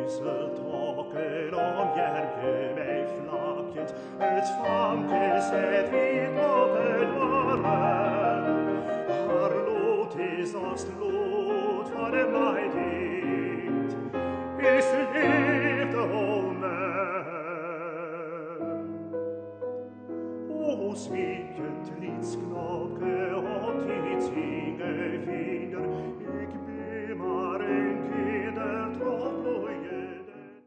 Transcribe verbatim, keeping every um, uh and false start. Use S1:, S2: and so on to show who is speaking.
S1: Nyseltåker om Järvö mig flaket, ett famkeset vid åpenbaren. Har låtit oss låt vare mig dit,